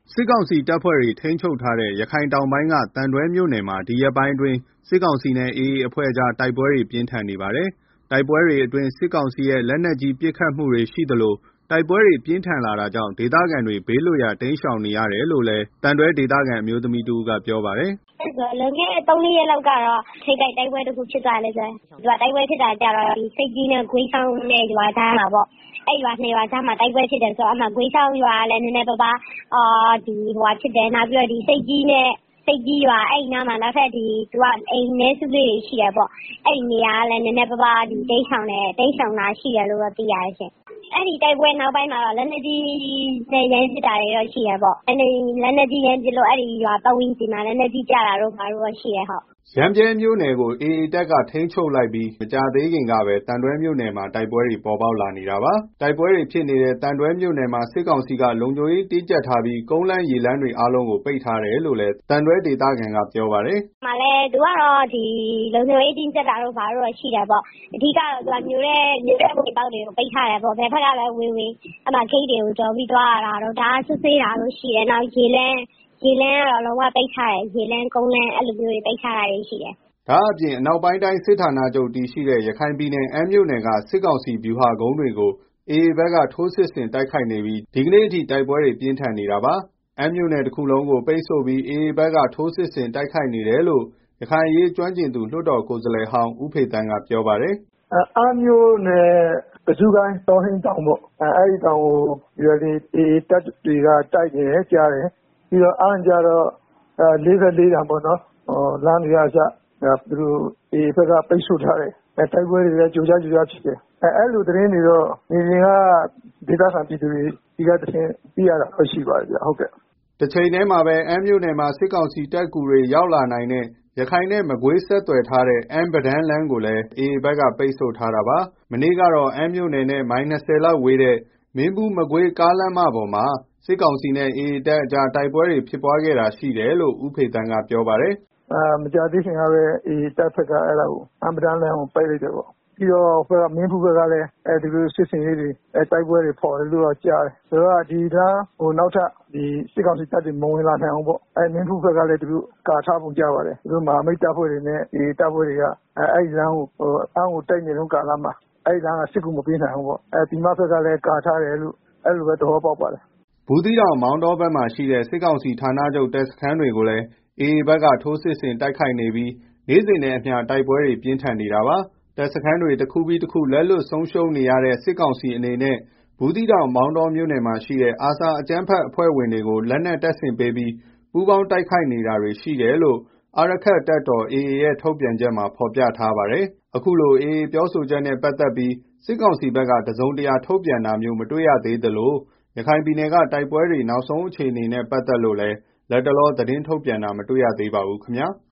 စစ်ကောင်စီတပ်ဖွဲ့တွေထိန်းချုပ်ထားတဲ့ ရခိုင်တောင်ပိုင်းက သံတွဲမြို့နယ်မှာ ဒီရက်ပိုင်းအတွင်း စစ်ကောင်စီနဲ့ AA အဖွဲ့ကြား တိုက်ပွဲတွေပြင်းထန်နေပါတယ်။ တိုက်ပွဲတွေအတွင်း စစ်ကောင်စီရဲ့ လက်နက်ကြီးပစ်ခတ်မှုတွေရှိသလို တိုက်ပွဲတွေပြင်းထန်လာတာကြောင့် ဒေသခံတွေ ဘေးလွတ်ရာ တိမ်းရှောင်နေရတယ်လို့လည်း သံတွဲဒေသခံအမျိုးသမီးတဦးကပြောပါတယ်။ "လွန်ခဲ့တဲ့ 3-4 ရက်လောက်ကတော့ ထိပ်တိုက်တိုက်ပွဲတခုဖြစ်သွားတယ်။ တိုက်ပွဲဖြစ်တာကျတော့ ဆိပ်ကြီးနဲ့ ဂွေးချောင်းရွာကြားမှာပေါ့။ အဲ့ရွာ 2 ရွာကြားမှာ တိုက်ပွဲဖြစ်တယ်ဆိုတော့ ဂွေးချောင်းရွာကလည်း နည်းနည်းပါးပါးဖြစ်တယ်။ နောက်ပြီးတော့ ဆိပ်ကြီးရွာအဲ့နားမှာ နောက်ထပ်အိမ်အနည်းစုလေးတွေရှိတယ်ပေါ့။ အဲ့နေရာကလည်း နည်းနည်းပါးပါးတိမ်းရှောင်တာရှိတယ်လို့သိရတယ်ရှင့်။ အဲ့ဒီတိုက်ပွဲနောက်ပိုင်းမှာတော့ လက်နက်ကြီးနဲ့ ရမ်းပစ်တာတွေတော့ရှိတယ်ပေါ့။ လက်နက်ကြီးရမ်းပစ်လို့ အဲ့ဒီရွာပတ်ဝန်းကျင်မှာ လက်နက်ကြီးကျတာတို့ဘာတို့တော့ရှိတယ်ဟုတ်။ " ရမ်းဗြဲမြို့နယ်ကို AA တပ်က ထိန်းချုပ်လိုက်ပြီး မကြာသေးခင်ကပဲ သံတွဲမြို့နယ်မှာ တိုက်ပွဲတွေ ပေါ်ပေါက်လာနေတာပါ။ တိုက်ပွဲတွေဖြစ်နေတဲ့ သံတွဲမြို့နယ်မှာ စစ်ကောင်စီက လုံခြုံရေးတင်းကြပ်ထားပြီး ကုန်းလမ်းရေလမ်းတွေအားလုံးကို ပိတ်ထားတယ်လို့လည်း သံတွဲဒေသခံကပြောပါတယ်။ "သူကတော့ လုံခြုံရေးတင်းကြပ်တာတို့ဘာတို့တော့ရှိတယ်ပေါ့။ အဓိကတော့ မြို့ထဲဝင်ပေါက်တွေကို ပိတ်ထားတယ်ပေါ့။ ဘယ်ဘက်ကပဲဝင်ဝင် အဲ့မှာဂိတ်တွေကိုကျော်ပြီးသွားရတာတို့ တံတားစစ်ဆေးတာတို့ရှိတယ်။ နောက်ရေလမ်းကတော့ လုံးဝပိတ်ထားတယ်။ ရေလမ်းကုန်းလမ်းအဲ့လိုမျိုးတွေပိတ်ထားတာရှိတယ်။ " ဒါ့အပြင် အနောက်ပိုင်းတိုင်းစစ်ဌာနချုပ်တည်ရှိတဲ့ ရခိုင်ပြည်နယ် အမ်းမြို့နယ်က စစ်ကောင်စီဗျူဟာကုန်းတွေကို AA ဘက်က ထိုးစစ်ဆင်တိုက်ခိုက်နေပြီး ဒီကနေ့အထိ တိုက်ပွဲတွေပြင်းထန်နေတာပါ။ အမ်းမြို့နယ်တခုလုံးကို ပိတ်ဆို့ပြီး AA ဘက်က ထိုးစစ်ဆင်တိုက်ခိုက်နေတယ်လို့ ရခိုင်အရေးကျွမ်းကျင်သူ လွှတ်တော်ကိုယ်စားလှယ်ဟောင်း ဦးဖေသန်းကပြောပါတယ်။ "အမ်းမြို့နယ် ကဇုကိုင်းတောဟိန်းတောင်ပေါ့။ အဲ့ဒီတောင်ကို AA တပ်တွေကတိုက်နေတယ်ကြားတယ်။ ပြီးတော့ အမ်းကျတော့ 44 တန်ပေါ့နော်။ လမ်းတွေကအစ AA ဘက်က ပိတ်ဆို့ထားတယ်။ တိုက်ပွဲတွေလည်းကြိုကြားဖြစ်တယ်။ အဲ့လိုသတင်းတွေတော့ မြေပြင်က ဒေသခံပြည်သူတွေဆီကတဆင့် သိရတာတော့ရှိပါတယ်ဗျဟုတ်ကဲ့။ " တချိန်တည်းမှာပဲ အမ်းမြို့နယ်မှာ စစ်ကောင်စီတပ်ကူတွေရောက်လာနိုင်တဲ့ ရခိုင်နဲ့ မကွေးဆက်သွယ်ထားတဲ့ အမ်း-ပဒန်းလမ်းကိုလည်း AA ဘက်က ပိတ်ဆို့ထားတာပါ။ မနေ့ကတော့ အမ်းမြို့နယ်နဲ့ မိုင် ၂၀ လောက်ဝေးတဲ့ မင်းဘူး-မကွေးကားလမ်းမပေါ်မှာ စစ်ကောင်စီနဲ့ AA တပ်ကြား တိုက်ပွဲဖြစ်ပွားခဲ့တာရှိတယ်လို့ ဦးဖေသန်းကပြောပါတယ်။ "မကြာသေးခင်ကပဲ AA တပ်ဘက်က အမ်း-ပဒန်းလမ်းကိုပိတ်လိုက်တယ်ပေါ့။ ပြီးတော့ မင်းဘူးဘက်ကလည်း စစ်ဆင်ရေးတွေ တိုက်ပွဲတွေဖော်တယ်လို့တော့ကြားတယ်။ ဆိုတော့ ဒီလမ်းကို နောက်ထပ်စစ်ကောင်စီတပ်တွေ မဝင်လာနိုင်အောင်ပေါ့။ မင်းဘူးဘက်ကလည်း သူတို့ကာထားပုံရတယ်။ သူတို့မဟာမိတ်တပ်ဖွဲ့တွေနဲ့ AA တပ်ဖွဲ့တွေက အဲ့လမ်းကို အမ်းကိုတိုက်နေတုန်းကာလမှာ အဲ့လမ်းက စစ်ကူမပေးနိုင်ဘူးပေါ့။ ပြည်မဘက်ကလည်း ကာထားတယ်လို့ အဲ့လိုပဲသဘောပေါက်ပါတယ်။ " ဘူးသီးတောင် မောင်တောဘက်မှာရှိတဲ့ စစ်ကောင်စီဌာနချုပ်တပ်စခန်းတွေကိုလည်း AA ဘက်က ထိုးစစ်ဆင်တိုက်ခိုက်နေပြီး နေ့စဉ်နဲ့အမျှ တိုက်ပွဲတွေပြင်းထန်နေတာပါ။ တပ်စခန်းတွေတခုပြီးတခု လက်လွှတ်ဆုံးရှုံးနေရတဲ့ စစ်ကောင်စီအနေနဲ့ ဘူးသီးတောင် မောင်တောမြို့နယ်မှာရှိတဲ့ ARSA အကြမ်းဖက်အဖွဲ့ဝင်တွေကို လက်နက်တပ်ဆင်ပေးပြီး ပူးပေါင်းတိုက်ခိုက်နေတာတွေရှိတယ်လို့ အာရက္ခတပ်တော် AA ရဲ့ ထုတ်ပြန်ချက်မှာ ဖော်ပြထားပါတယ်။ အခုလို AA ပြောဆိုချက်နဲ့ပတ်သက်ပြီး စစ်ကောင်စီဘက်က တစုံတရာထုတ်ပြန်တာမျိုး မတွေ့ရသေးသလို ရခိုင်ပြည်နယ်က တိုက်ပွဲတွေ နောက်ဆုံးအခြေအနေနဲ့ပတ်သက်လို့လည်း လတ်တလော သတင်းထုတ်ပြန်တာ မတွေ့ရသေးပါဘူးခင်ဗျာ။